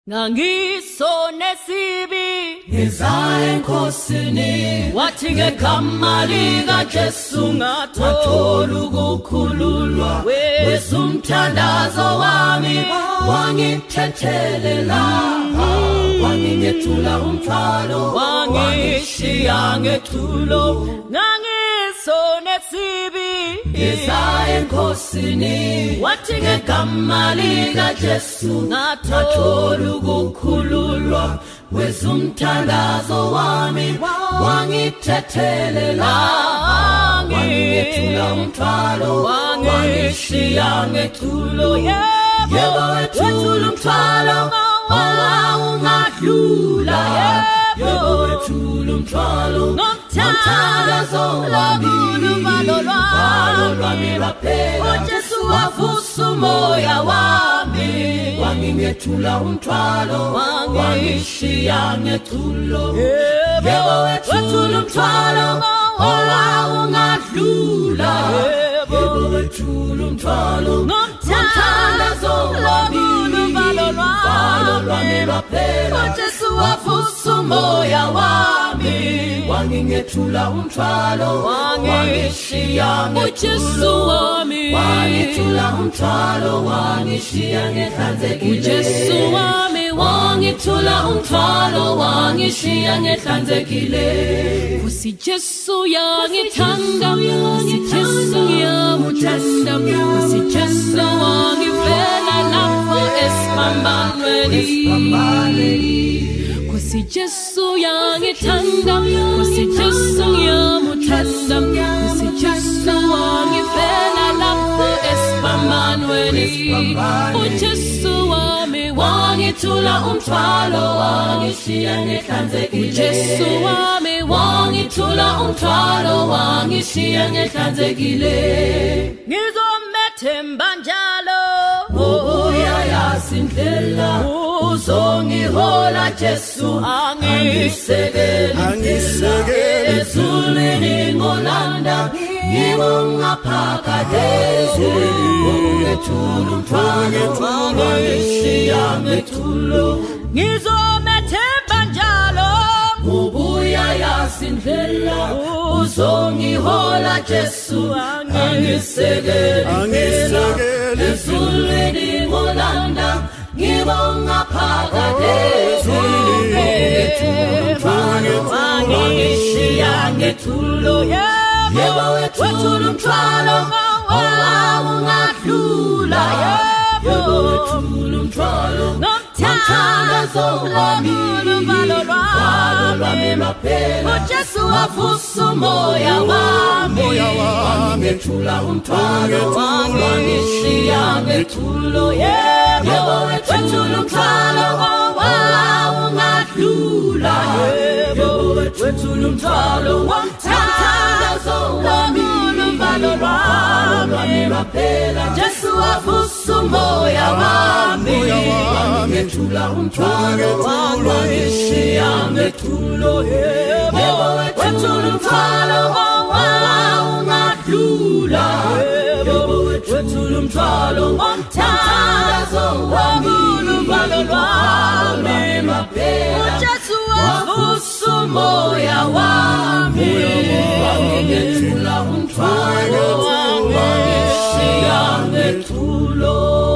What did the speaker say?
Ngangisone sibi Ngeza enkosini wathi ngegama lika Jesu ngathola ukukhululwa wesumthandazo wami wangithethelela wangingethula umthwalo wangishiya ngethulo ngangisone sibi Ngeza enkosini wathi ngegama lika Jesu ngathola ukukhululwa wesumthandazo wami wangithethelela wangingethula umthwalo wangishiya ngethulo yebo wethula umthwalo ungadlula yebo wethula umthwalo ngomthandazo wami uvalo lwami lwaphela uJesu wavusa umoya wami wangingethula umthwalo wangishiya ngethulo yebo wethula umthwalo ungadlula yebo wethula umthwalo ngomthandazo wami uvalo lwami lwaphela uJesu wavusa umoya wami wangingethula umthwalo wangishiya uJesu wami wangithula umthwalo wangishiya ngehlanzekile uJesu wami wangithula umthwalo wangishiya ngehlanzekile Kusi Jesu yangithanda Kusi Jesu ngiyamuthanda Kusi Jesu wangivela lapho esiphambanweni Kusi Jesu yangithanda Kusi Jesu ngiyamuthanda Kusi Jesu wangivela lapho esiphambanweni uJesu wami wangithula umthwalo wangishiya ngehlanzekile uJesu wami wangithula umthwalo wangishiya ngehlanzekile ngizomethemba njalo uyayasindlela uzongihola Jesu angisekele ezulwini ngolanda ngibongaphakade ungethula umthwalo wangishiya ngethulo ngizomethemba njalo uyayasindlela uzongihola Jesu angisekele ezulwini ngolanda ngibongaphakade ungethula umthwalo wangishiya ngethulo yebo wethula umthwalo ungadlula yebo wethula umthwalo ngomthandazo wami uvalo lwami lwaphela uJesu wavusa umoya wami wangithula umthwalo wangishiya ngethulo yebo wethula umthwalo ungadlula yebo wethula umthwalo ngomthandazo wami uvalo lwami lwaphela Jesu wavusa umoya wami wangithula umthwalo wangishiya ngethulo yebo wethula umthwalo ungadlula yebo wethula umthwalo ngomthandazo wami uvalo lwami lwaphela uJesu wavusa umoya wami wangithula umthwalo wangishiya ngethulo